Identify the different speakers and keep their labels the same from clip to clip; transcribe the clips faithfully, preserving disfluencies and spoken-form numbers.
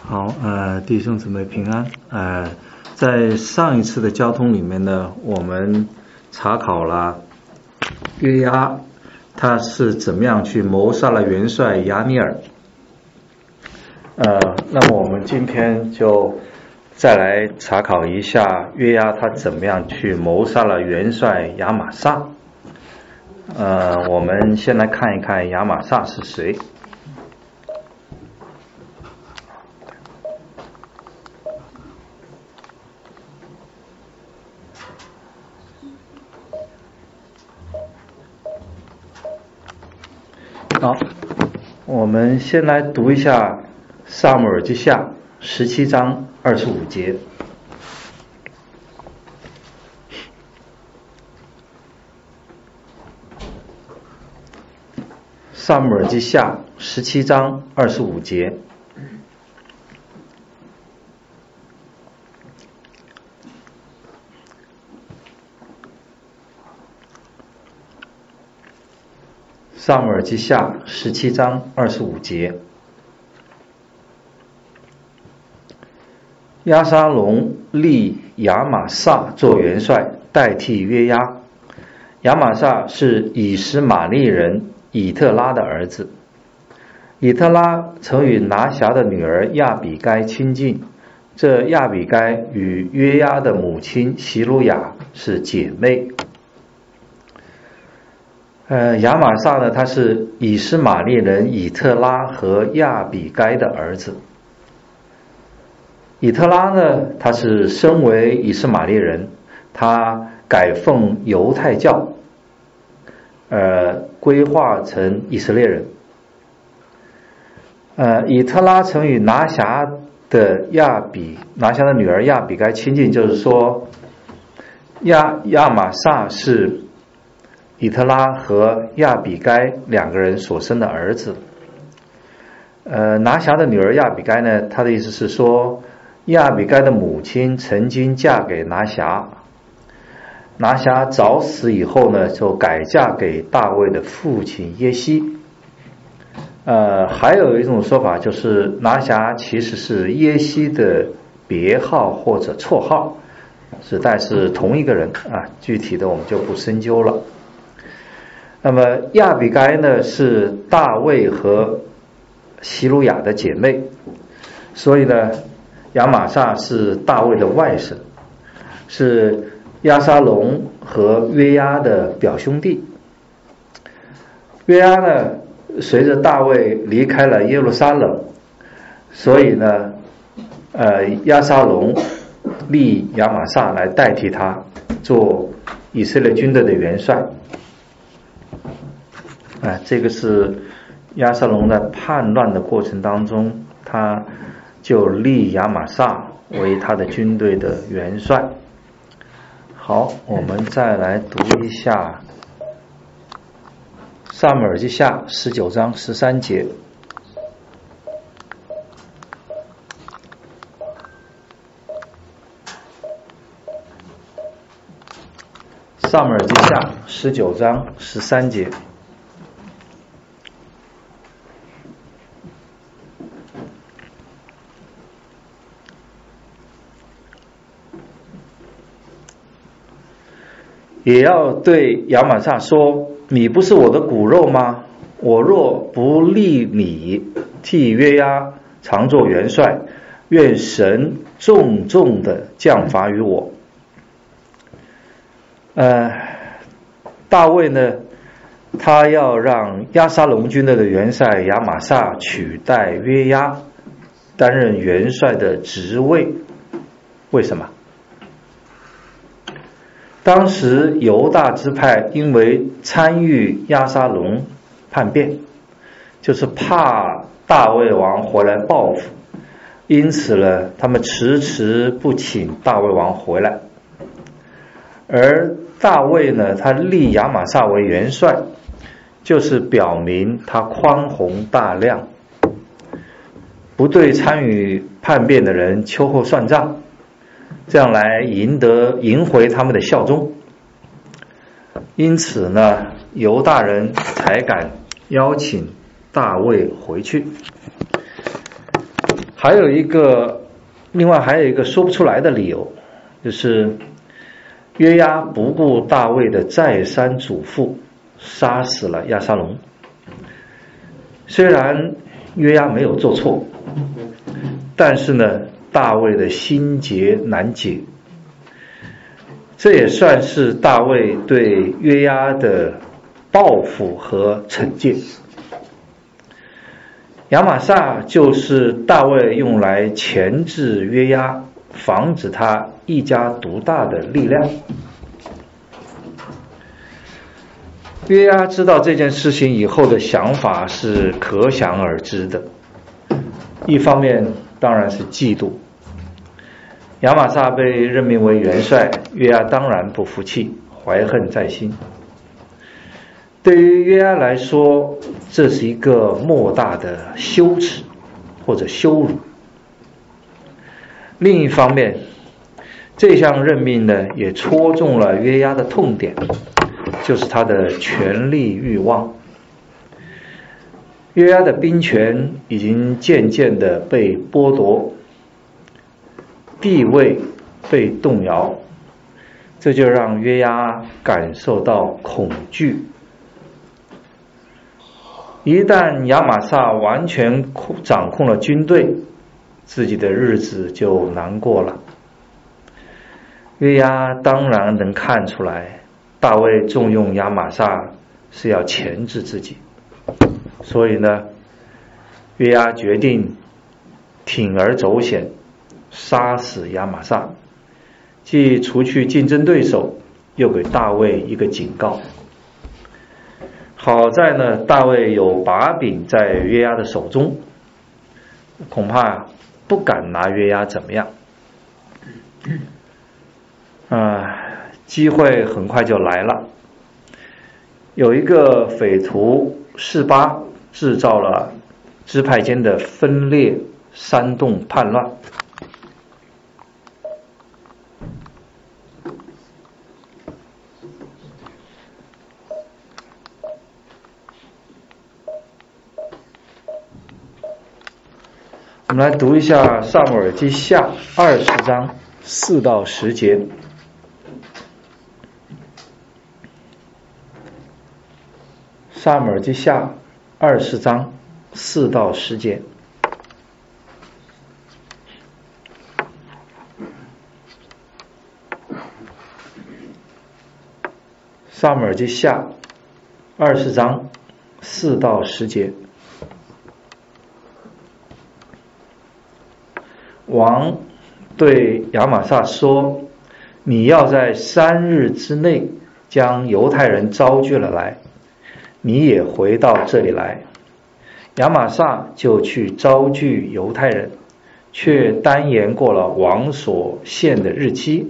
Speaker 1: 好，呃，弟兄姊妹平安。呃，在上一次的交通里面呢，我们查考了约押他是怎么样去谋杀了元帅亚尼尔。呃，那么我们今天就再来查考一下约押他怎么样去谋杀了元帅亚玛撒。呃，我们先来看一看亚玛撒是谁。好，我们先来读一下撒母耳记下十七章二十五节。撒母耳记下十七章二十五节。撒母耳记下十七章二十五节，押沙龙立亚玛撒做元帅，代替约押。亚玛撒是以实玛利人以特拉的儿子。以特拉曾与拿辖的女儿亚比该亲近，这亚比该与约押的母亲希鲁雅是姐妹。呃，亚玛撒呢，他是以实玛利人以特拉和亚比该的儿子。以特拉呢，他是身为以实玛利人，他改奉犹太教，呃，归化成以色列人。呃，以特拉曾与拿辖的亚比拿辖的女儿亚比该亲近，就是说，亚亚玛撒是以特拉和亚比该两个人所生的儿子。呃，拿辖的女儿亚比该呢，她的意思是说，亚比该的母亲曾经嫁给拿辖，拿辖早死以后呢，就改嫁给大卫的父亲耶西。呃，还有一种说法就是拿辖其实是耶西的别号或者绰号，指代是同一个人啊，具体的我们就不深究了。那么亚比该呢，是大卫和希鲁雅的姐妹，所以呢，亚玛撒是大卫的外甥，是押沙龙和约押的表兄弟。约押呢，随着大卫离开了耶路撒冷，所以呢，呃，押沙龙立亚玛撒来代替他做以色列军队的元帅。啊，这个是押沙龙在叛乱的过程当中，他就立亚玛撒为他的军队的元帅。好，我们再来读一下撒母耳记下十九章十三节。撒母耳记下十九章十三节。也要对亚玛撒说，你不是我的骨肉吗？我若不立你替约押常作元帅，愿神重重的降罚于我。呃，大卫呢，他要让押沙龙军队的元帅亚玛撒取代约押，担任元帅的职位。为什么？当时犹大支派因为参与押沙龙叛变，就是怕大卫王回来报复，因此呢，他们迟迟不请大卫王回来。而大卫呢，他立亚玛撒为元帅，就是表明他宽宏大量，不对参与叛变的人秋后算账，这样来赢得赢回他们的效忠。因此呢，犹大人才敢邀请大卫回去。 还有一个，另外还有一个说不出来的理由，就是约押不顾大卫的再三嘱咐，杀死了押沙龙。虽然约押没有做错，但是呢，大卫的心结难解，这也算是大卫对约押的报复和惩戒。亚玛撒就是大卫用来钳制约押，防止他一家独大的力量。约押知道这件事情以后的想法是可想而知的，一方面当然是嫉妒，亚玛撒被任命为元帅，约押当然不服气，怀恨在心。对于约押来说，这是一个莫大的羞耻或者羞辱。另一方面，这项任命呢，也戳中了约押的痛点，就是他的权力欲望。约押的兵权已经渐渐的被剥夺，地位被动摇，这就让约押感受到恐惧。一旦亚玛撒完全掌控了军队，自己的日子就难过了。约押当然能看出来，大卫重用亚玛撒是要钳制自己，所以呢，约押决定铤而走险，杀死亚玛撒，既除去竞争对手，又给大卫一个警告。好在呢，大卫有把柄在约押的手中，恐怕不敢拿约押怎么样。啊，机会很快就来了。有一个匪徒示巴制造了支派间的分裂，煽动叛乱。我们来读一下撒母耳记下二十章四到十节。撒母耳记下二十章四到十节。撒母耳记下二十章四到十节。王对亚玛撒说：“你要在三日之内将犹太人招聚了来，你也回到这里来。”亚玛撒就去招聚犹太人，却单延过了王所限的日期。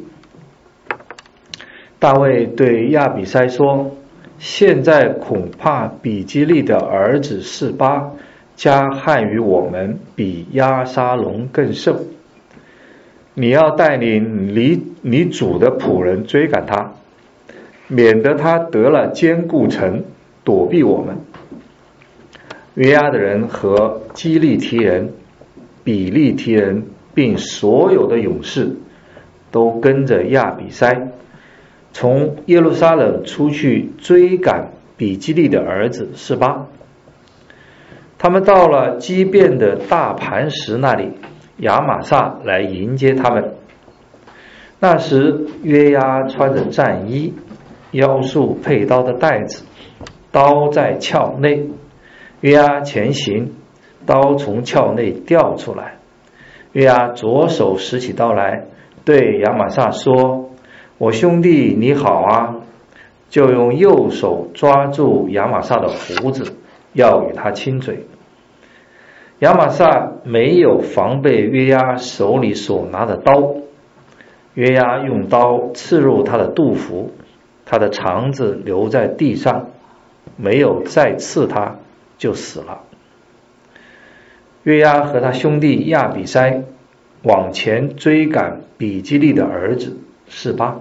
Speaker 1: 大卫对亚比筛说：“现在恐怕比基利的儿子示巴加害于我们，比押沙龙更甚。你要带领你你主的仆人追赶他，免得他得了坚固城，躲避我们。”约押的人和基利提人、比利提人，并所有的勇士，都跟着亚比筛，从耶路撒冷出去追赶比基利的儿子示巴。他们到了基遍的大磐石那里，亚玛撒来迎接他们。那时约押穿着战衣，腰束佩刀的带子，刀在鞘内。约押前行，刀从鞘内掉出来。约押左手拾起刀来，对亚玛撒说：“我兄弟你好啊！”就用右手抓住亚玛撒的胡子，要与他亲嘴。亚玛撒没有防备约押手里所拿的刀，约押用刀刺入他的肚腹，他的肠子留在地上，没有再刺他，就死了。约押和他兄弟亚比筛往前追赶比基利的儿子示巴。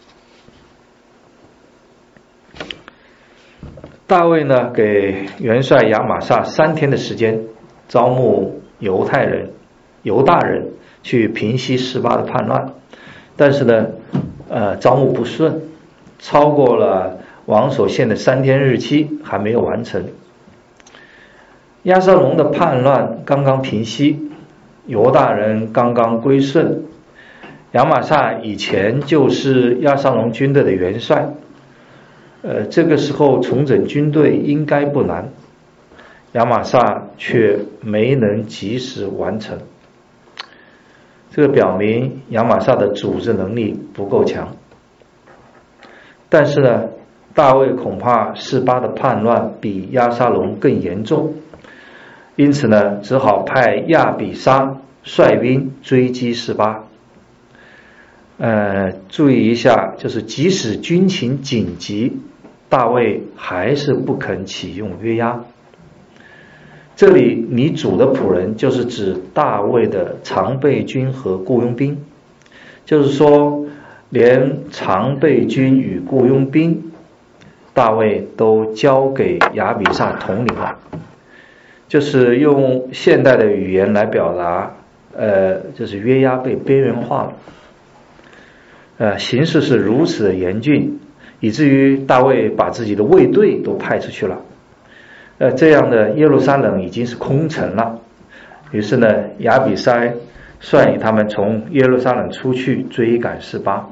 Speaker 1: 大卫呢，给元帅亚玛撒三天的时间招募犹太人犹大人去平息示巴的叛乱，但是呢，呃，招募不顺，超过了王所限的三天日期，还没有完成。押沙龙的叛乱刚刚平息，犹大人刚刚归顺，亚玛撒以前就是押沙龙军队的元帅，呃，这个时候重整军队应该不难，亚玛撒却没能及时完成。这个表明亚玛撒的组织能力不够强。但是呢，大卫恐怕示巴的叛乱比押沙龙更严重，因此呢，只好派亚比沙率兵追击示巴。呃，注意一下，就是即使军情紧急，大卫还是不肯启用约押。这里你主的仆人就是指大卫的常备军和雇佣兵，就是说连常备军与雇佣兵大卫都交给亚比撒统领了，就是用现代的语言来表达，呃，就是约押被边缘化了。呃，形势是如此的严峻，以至于大卫把自己的卫队都派出去了。呃，这样的耶路撒冷已经是空城了。于是呢，亚比筛率领他们从耶路撒冷出去追赶示巴。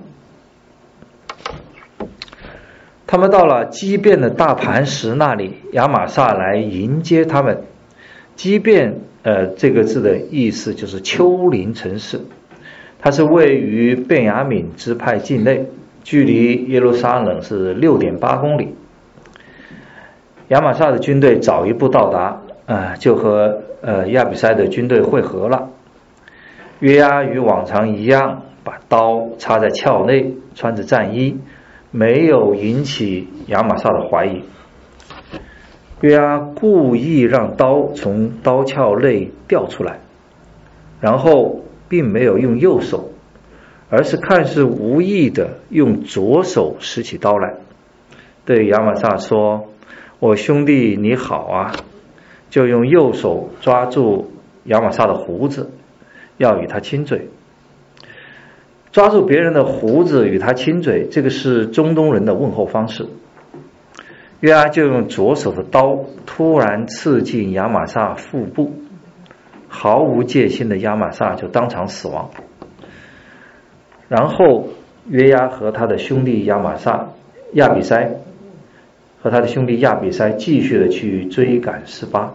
Speaker 1: 他们到了基遍的大磐石那里，亚玛撒来迎接他们。基遍呃这个字的意思就是丘陵城市，它是位于便雅悯支派境内，距离耶路撒冷是 六点八公里。亚玛撒的军队早一步到达，呃、就和呃亚比筛的军队会合了。约押与往常一样，把刀插在鞘内，穿着战衣，没有引起亚玛撒的怀疑。约押故意让刀从刀鞘内掉出来，然后并没有用右手，而是看似无意的用左手拾起刀来，对亚玛撒说：“我兄弟你好啊！”就用右手抓住亚玛撒的胡子，要与他亲嘴。抓住别人的胡子与他亲嘴，这个是中东人的问候方式。约押就用左手的刀突然刺进亚玛撒腹部，毫无戒心的亚玛撒就当场死亡。然后约押和他的兄弟亚玛撒亚比筛和他的兄弟亚比筛继续的去追赶示巴。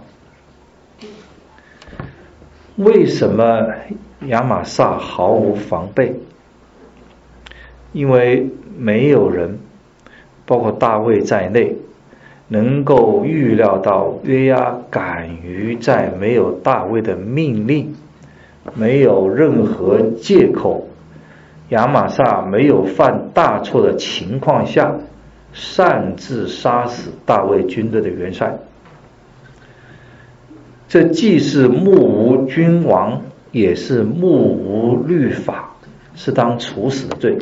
Speaker 1: 为什么亚玛撒毫无防备？因为没有人，包括大卫在内，能够预料到约押敢于在没有大卫的命令，没有任何借口，亚玛撒没有犯大错的情况下，擅自杀死大卫军队的元帅。这既是目无君王，也是目无律法，是当处死的罪。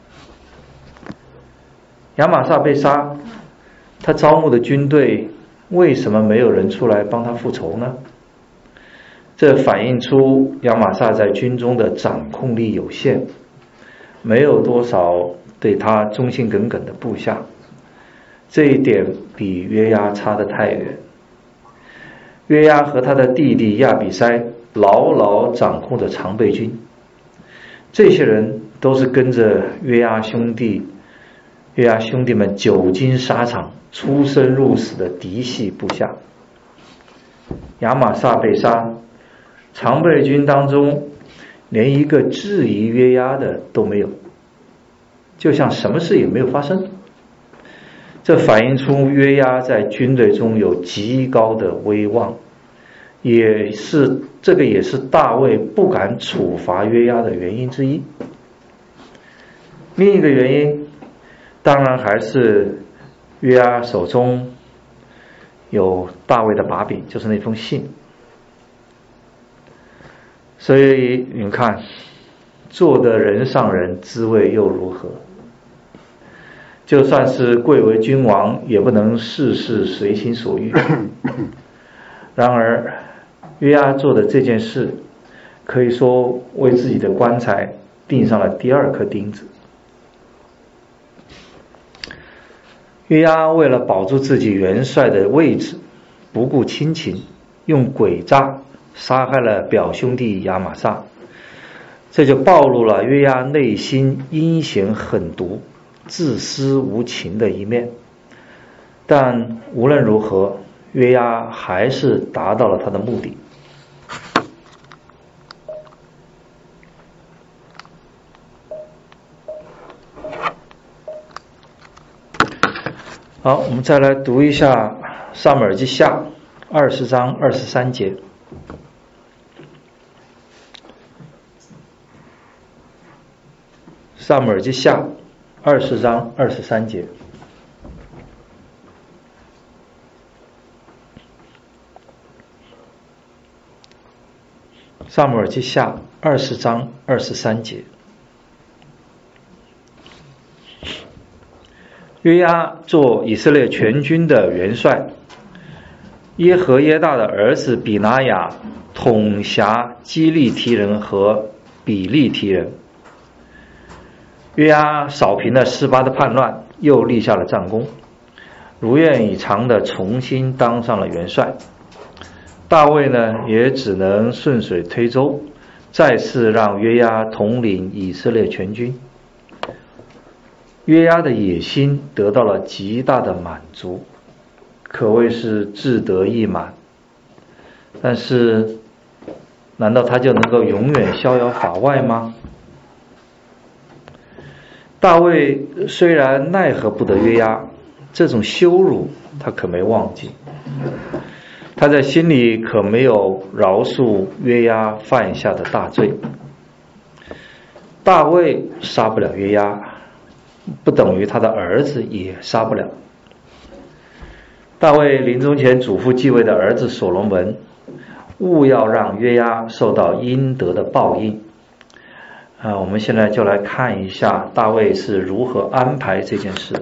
Speaker 1: 亚玛撒被杀，他招募的军队为什么没有人出来帮他复仇呢？这反映出亚玛撒在军中的掌控力有限，没有多少对他忠心耿耿的部下，这一点比约押差得太远。约押和他的弟弟亚比筛牢牢掌控着常备军，这些人都是跟着约押兄弟约押兄弟们久经沙场、出生入死的嫡系部下。亚玛撒被杀，常备军当中连一个质疑约押的都没有，就像什么事也没有发生。这反映出约押在军队中有极高的威望，也是这个也是大卫不敢处罚约押的原因之一。另一个原因当然还是约押手中有大卫的把柄，就是那封信。所以你们看，做的人上人，滋味又如何？就算是贵为君王，也不能事事随心所欲。然而约押做的这件事， 可以说为自己的棺材钉上了第二颗钉子。约押为了保住自己元帅的位置，不顾亲情，用诡诈杀害了表兄弟亚玛撒，这就暴露了约押内心阴险狠毒、自私无情的一面。但无论如何，约押还是达到了他的目的。好，我们再来读一下撒母耳记下二十章二十三节。撒母耳记下二十章二十三节。撒母耳记下二十章二十三节。约押做以色列全军的元帅，耶和耶大的儿子比拿雅统辖基利提人和比利提人。约押扫平了示巴的叛乱，又立下了战功，如愿以偿的重新当上了元帅。大卫呢，也只能顺水推舟，再次让约押统领以色列全军。约押的野心得到了极大的满足，可谓是志得意满。但是，难道他就能够永远逍遥法外吗？大卫虽然奈何不得约押，这种羞辱他可没忘记，他在心里可没有饶恕约押犯下的大罪。大卫杀不了约押，不等于他的儿子也杀不了。大卫临终前嘱咐继位的儿子所罗门，务要让约押受到应得的报应。啊，我们现在就来看一下大卫是如何安排这件事。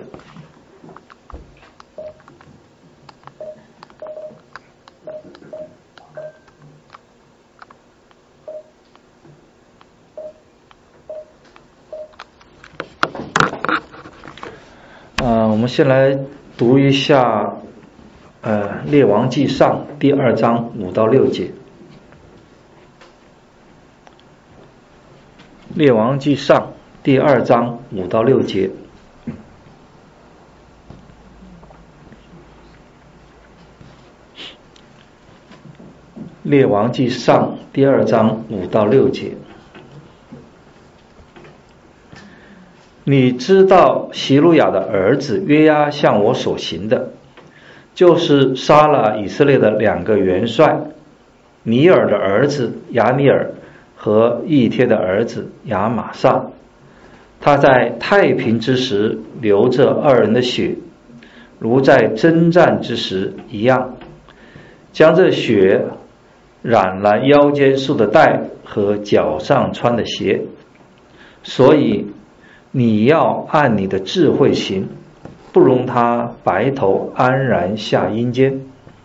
Speaker 1: 呃，我们先来读一下呃列王纪上第二章五到六节。列王纪上第二章五到六节。列王纪上第二章五到六节。你知道希路亚的儿子约押向我所行的，就是杀了以色列的两个元帅，尼尔的儿子亚尼尔和以帖的儿子亚玛撒。他在太平之时流着二人的血，如在征战之时一样，将这血染了腰间束的带和脚上穿的鞋。所以你要按你的智慧行，不容他白头安然下阴间。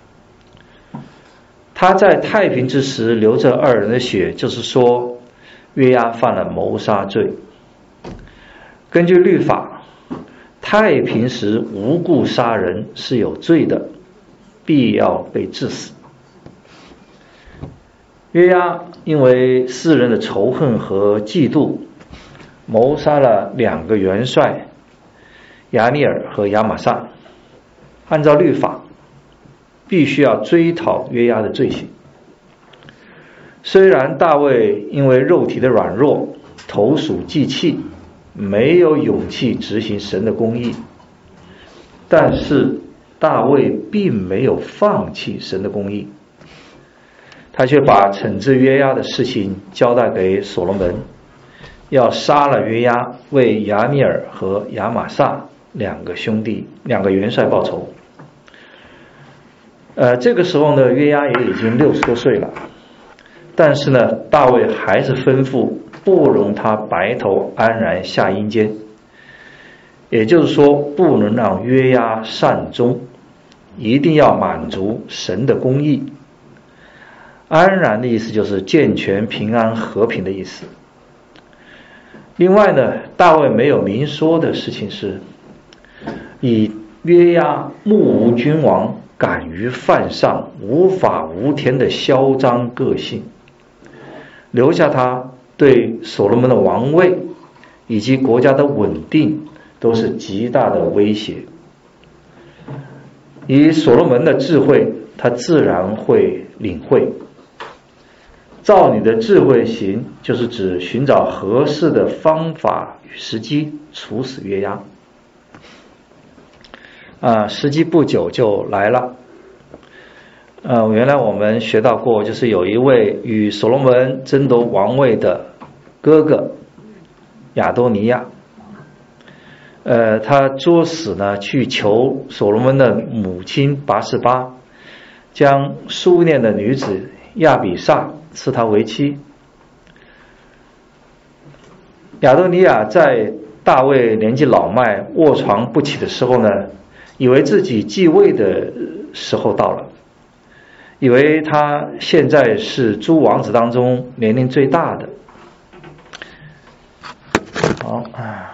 Speaker 1: 他在太平之时流着二人的血，就是说约押犯了谋杀罪。根据律法，太平时无故杀人是有罪的，必要被治死。约押因为世人的仇恨和嫉妒，谋杀了两个元帅亚尼尔和亚玛撒。按照律法，必须要追讨约押的罪行。虽然大卫因为肉体的软弱，投鼠忌器，没有勇气执行神的公义，但是大卫并没有放弃神的公义，他却把惩治约押的事情交代给所罗门，要杀了约押，为亚尼尔和亚玛撒两个兄弟两个元帅报仇。呃，这个时候呢，约押也已经六十多岁了，但是呢，大卫还是吩咐不容他白头安然下阴间，也就是说，不能让约押善终，一定要满足神的公义。 安然的意思就是健全、平安、和平的意思。另外呢，大卫没有明说的事情是，以约押目无君王、敢于犯上、无法无天的嚣张个性，留下他对所罗门的王位以及国家的稳定都是极大的威胁。以所罗门的智慧，他自然会领会，照你的智慧行，就是指寻找合适的方法与时机处死约押。啊，时机不久就来了。呃，原来我们学到过，就是有一位与所罗门争夺王位的哥哥亚多尼亚，呃，他作死呢，去求所罗门的母亲拔示巴，将苏念的女子亚比煞赐他为妻。亚多尼亚在大卫年纪老迈、卧床不起的时候呢，以为自己继位的时候到了，以为他现在是诸王子当中年龄最大的。好啊。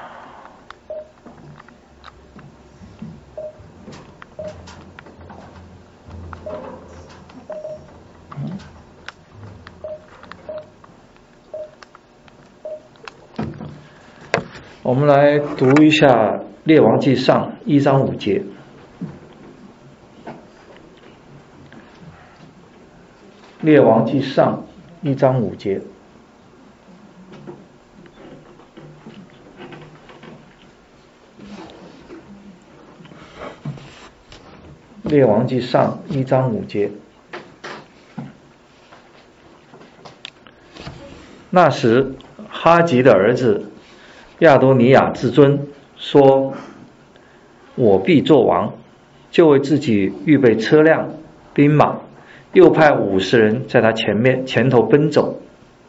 Speaker 1: 我们来读一下《列王纪上》一章五节。列王纪上一章五节。列王纪上一章五节。那时，哈吉的儿子亚多尼亚自尊，说：“我必作王。”就为自己预备车辆、兵马，又派五十人在他前面前头奔走。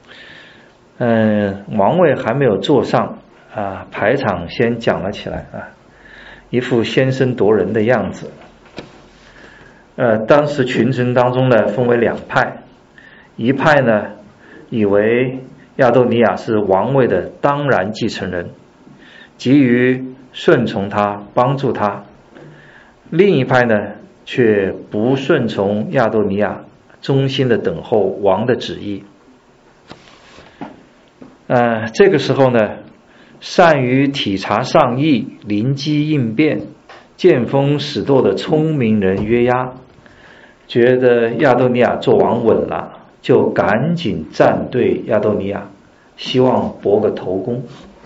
Speaker 1: 嗯，王位还没有坐上啊，排场先讲了起来啊，一副先声夺人的样子。呃，当时群臣当中呢，分为两派，一派呢以为亚多尼亚是王位的当然继承人，急于顺从他，帮助他；另一派呢却不顺从亚多尼亚，忠心的等候王的旨意。呃，这个时候呢，善于体察上意、灵机应变、见风使舵的聪明人约押，觉得亚多尼亚做王稳了，就赶紧站对亚多尼亚，希望博个头功。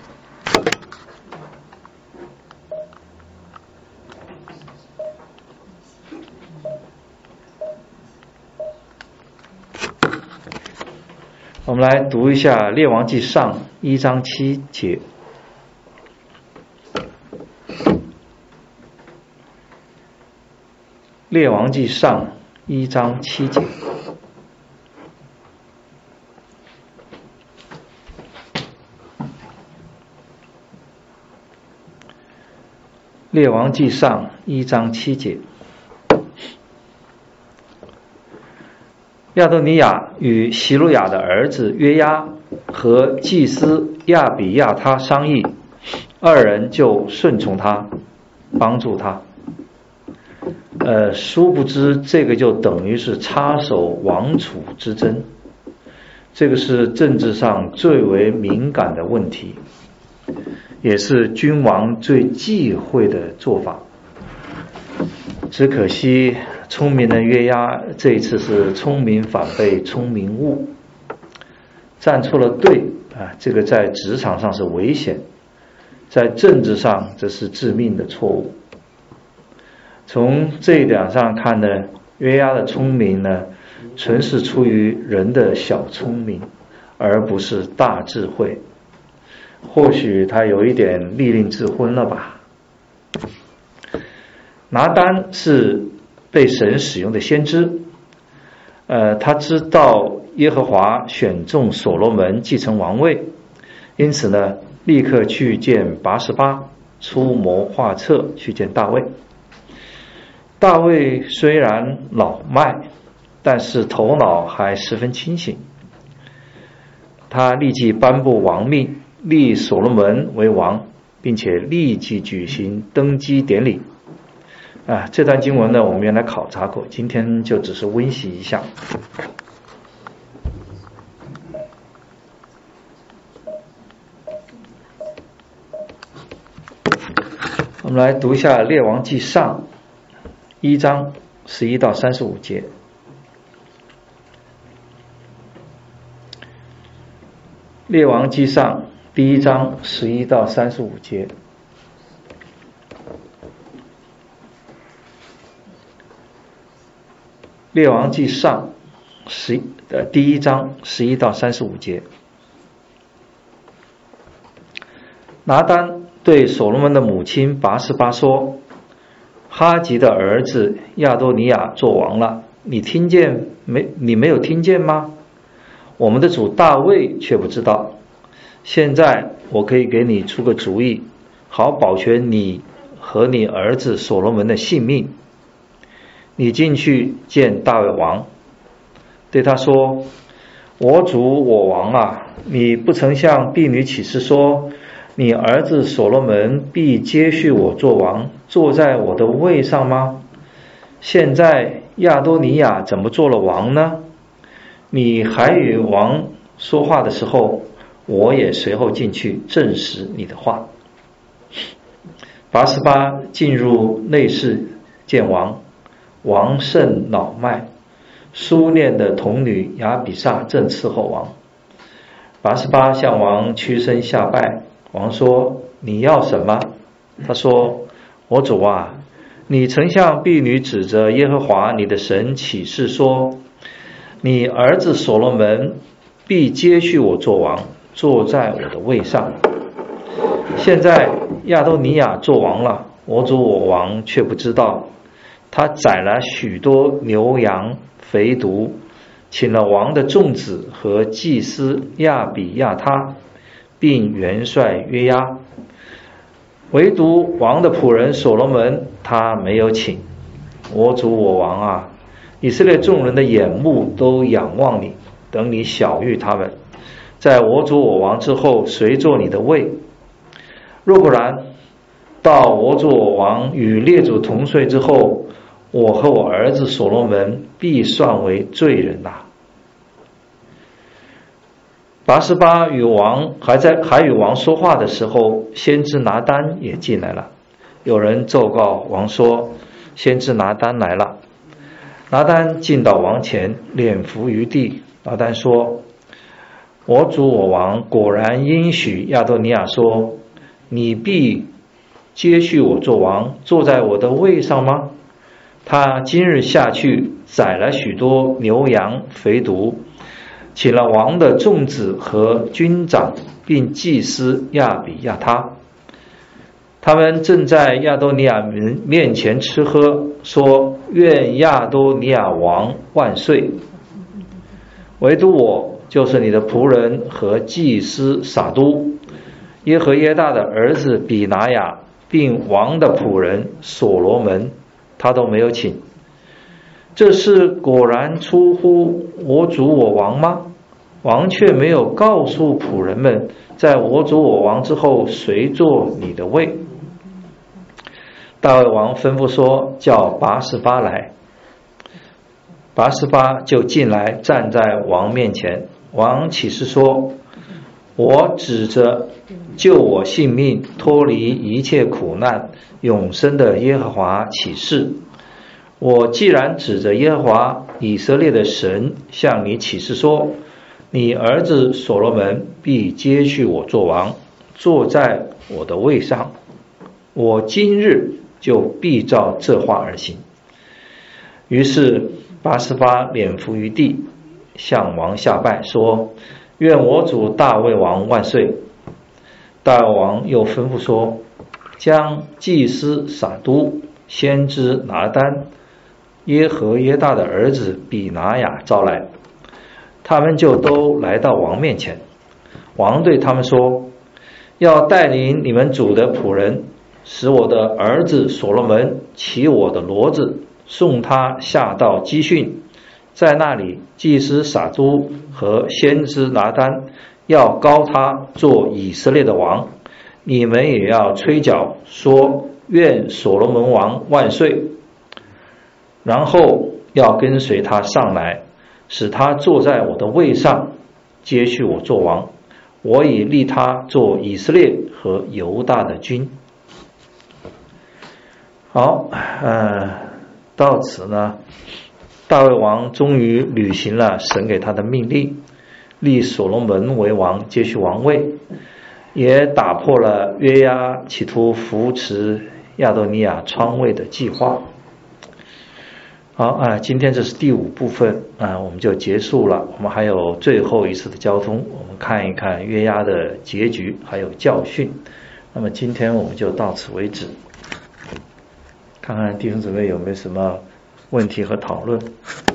Speaker 1: 我们来读一下《列王纪上》一章七节。列王纪上一章七节。列王纪上一章七节。亚多尼亚与希路亚的儿子约押和祭司亚比亚他商议，二人就顺从他，帮助他。呃，殊不知这个就等于是插手王储之争，这个是政治上最为敏感的问题，也是君王最忌讳的做法。只可惜聪明的约押这一次是聪明反被聪明误，站错了队啊！这个在职场上是危险，在政治上这是致命的错误。从这一点上看呢，约押的聪明呢，纯是出于人的小聪明，而不是大智慧。或许他有一点利令智昏了吧。拿单是被神使用的先知，呃，他知道耶和华选中所罗门继承王位，因此呢，立刻去见拔示巴，出谋划策去见大卫。大卫虽然老迈， 但是头脑还十分清醒。他立即颁布王命，立所罗门为王，并且立即举行登基典礼。啊，这段经文呢，我们原来考察过，今天就只是温习一下。我们来读一下《列王纪上》一章十一到三十五节。列王纪上第一章十一到三十五节。列王纪上十呃第一章十一到三十五节。拿单对所罗门的母亲拔示巴说：哈吉的儿子亚多尼亚做王了，你听见没？你没有听见吗？我们的主大卫却不知道。现在我可以给你出个主意，好保全你和你儿子所罗门的性命。你进去见大卫王，对他说：我主我王啊，你不曾向婢女起誓说，你儿子所罗门必接续我做王，坐在我的位上吗？现在亚多尼亚怎么做了王呢？你还与王说话的时候，我也随后进去证实你的话。拔示巴进入内室见王，王甚恼迈，苏念的童女亚比煞正伺候王。拔示巴向王屈身下拜。王说：你要什么？他说：我主啊，你曾向婢女指着耶和华你的神起誓说，你儿子所罗门必接续我做王，坐在我的位上。现在亚多尼亚做王了，我主我王却不知道。他宰了许多牛羊肥犊，请了王的众子和祭司亚比亚他，并元帅约押，唯独王的仆人所罗门他没有请。我主我王啊，以色列众人的眼目都仰望你，等你晓谕他们，在我主我王之后谁坐你的位？若不然，到我主我王与列祖同睡之后，我和我儿子所罗门必算为罪人呐。拔示巴与王还在还与王说话的时候，先知拿单也进来了。有人奏告王说，先知拿单来了。拿单进到王前，脸伏于地。拿单说：我主我王果然应许亚多尼亚说，你必接续我做王，坐在我的位上吗？他今日下去宰了许多牛羊肥犊，请了王的众子和军长，并祭司亚比亚他。他们正在亚多尼亚面前吃喝，说：愿亚多尼亚王万岁！唯独我，就是你的仆人和祭司撒都，耶和耶大的儿子比拿雅，并王的仆人所罗门，他都没有请。这事果然出乎我主我王吗？王却没有告诉仆人们，在我主我王之后谁坐你的位？大卫王吩咐说，叫拔示巴来。拔示巴就进来，站在王面前。王起誓说：我指着救我性命、脱离一切苦难、永生的耶和华起誓，我既然指着耶和华以色列的神向你起誓说，你儿子所罗门必接续我做王，坐在我的位上，我今日就必照这话而行。于是拔示巴脸伏于地，向王下拜，说：愿我主大卫王万岁！大卫王又吩咐说，将祭司撒都、先知拿单、耶和耶大的儿子比拿雅招来。他们就都来到王面前。王对他们说：要带领你们主的仆人，使我的儿子所罗门骑我的骡子，送他下到基训， 在那里，祭司撒都和先知拿单要膏他做以色列的王，你们也要吹角说，愿所罗门王万岁。然后要跟随他上来，使他坐在我的位上，接续我做王。我已立他做以色列和犹大的君。好，呃，到此呢，大卫王终于履行了神给他的命令，立所罗门为王，接续王位，也打破了约押企图扶持亚多尼亚篡位的计划。好啊，今天这是第五部分啊，我们就结束了。我们还有最后一次的交通，我们看一看约押的结局还有教训。那么今天我们就到此为止，看看弟兄姊妹有没有什么问题和讨论。